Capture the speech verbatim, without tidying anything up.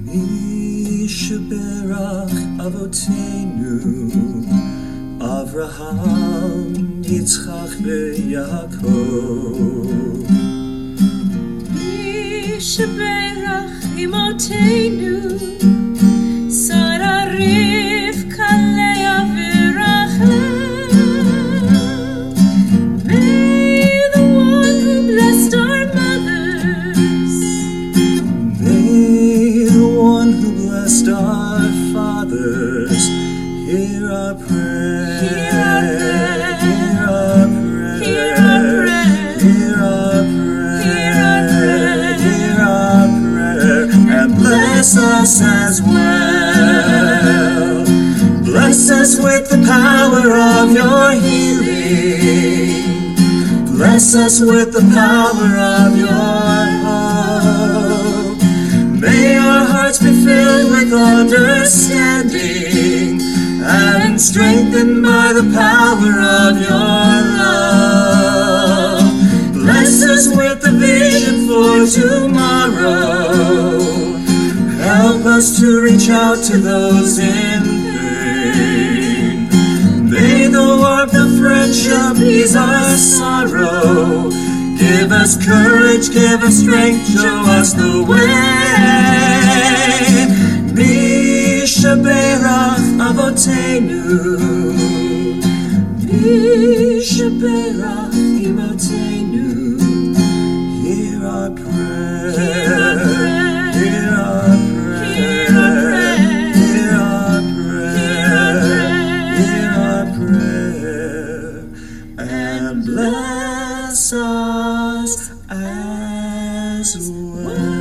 Yishaberach Avotenu Avraham, Yitzchak veYaakov. Yishaberach Imotenu Sarah, Rivka, Leah v'Rachel. May the one who blessed our mothers, May the one who blessed our fathers hear our prayer. Hear our prayer. Hear our prayer. Hear our Hear our prayer. Hear our prayer. And bless us as well. Bless us with the power of your healing. Bless us with the power of your hope. May our hearts be filled with understanding and strengthened by the power of your love. Bless us with the vision for tomorrow. Help us to reach out to those in pain. May the warmth of friendship ease our sorrow. Give us courage, give us strength, show us the way. Mishaberach Avotenu, Mishaberach Imotenu. Hear our prayer. Hear our prayer. Hear our prayer. Hear our prayer. And bless us as well.